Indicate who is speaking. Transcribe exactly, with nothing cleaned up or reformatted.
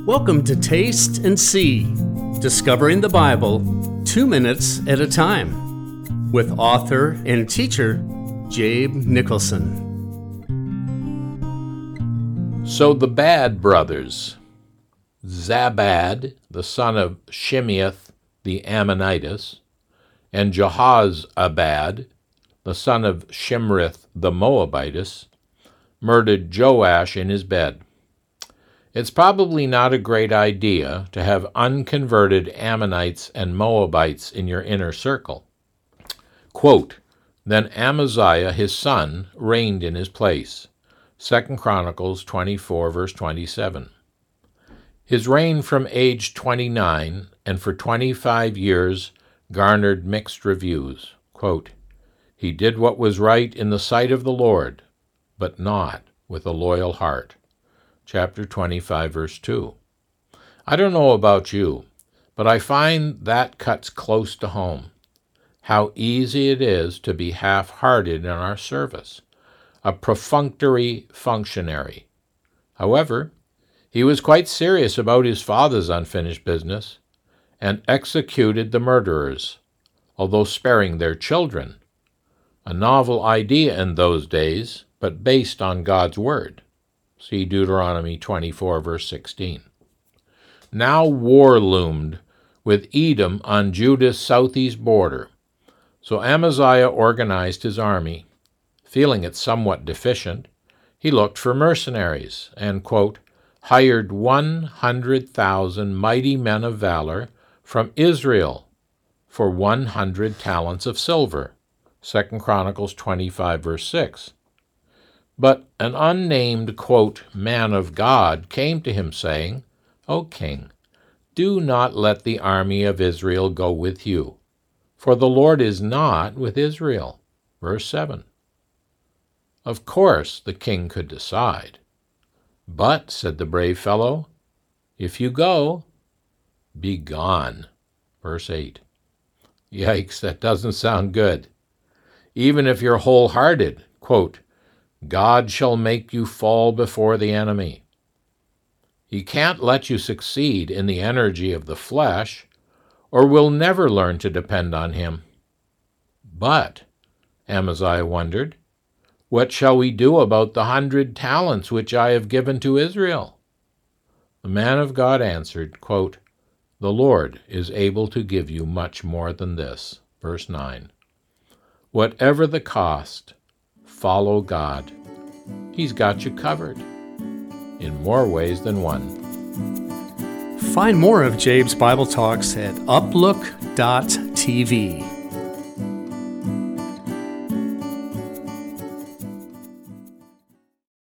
Speaker 1: Welcome to Taste and See, discovering the Bible two minutes at a time, with author and teacher Jabe Nicholson.
Speaker 2: So the Bad brothers, Zabad, the son of Shimeath the Ammonitess, and Jehozabad, the son of Shimrith the Moabitess, murdered Joash in his bed. It's probably not a great idea to have unconverted Ammonites and Moabites in your inner circle. Quote, Then Amaziah his son reigned in his place. Second Chronicles twenty-four, verse twenty-seven. His reign from age twenty-nine and for twenty-five years garnered mixed reviews. Quote, He did what was right in the sight of the Lord, but not with a loyal heart. Chapter twenty-five, verse two. I don't know about you, but I find that cuts close to home. How easy it is to be half-hearted in our service, a perfunctory functionary. However, he was quite serious about his father's unfinished business and executed the murderers, although sparing their children. A novel idea in those days, but based on God's word. See Deuteronomy twenty-four, verse sixteen. Now war loomed with Edom on Judah's southeast border, so Amaziah organized his army. Feeling it somewhat deficient, he looked for mercenaries and, quote, hired one hundred thousand mighty men of valor from Israel for one hundred talents of silver. Second Chronicles twenty-five, verse six. But an unnamed, quote, man of God came to him, saying, O king, do not let the army of Israel go with you, for the Lord is not with Israel. Verse seven. Of course the king could decide. But, said the brave fellow, if you go, be gone. Verse eight. Yikes, that doesn't sound good. Even if you're wholehearted, quote, God shall make you fall before the enemy. He can't let you succeed in the energy of the flesh, or will never learn to depend on him. But, Amaziah wondered, what shall we do about the hundred talents which I have given to Israel? The man of God answered, quote, The Lord is able to give you much more than this. Verse nine. Whatever the cost, follow God. He's got you covered in more ways than one.
Speaker 1: Find more of Jabe's Bible Talks at uplook dot t v.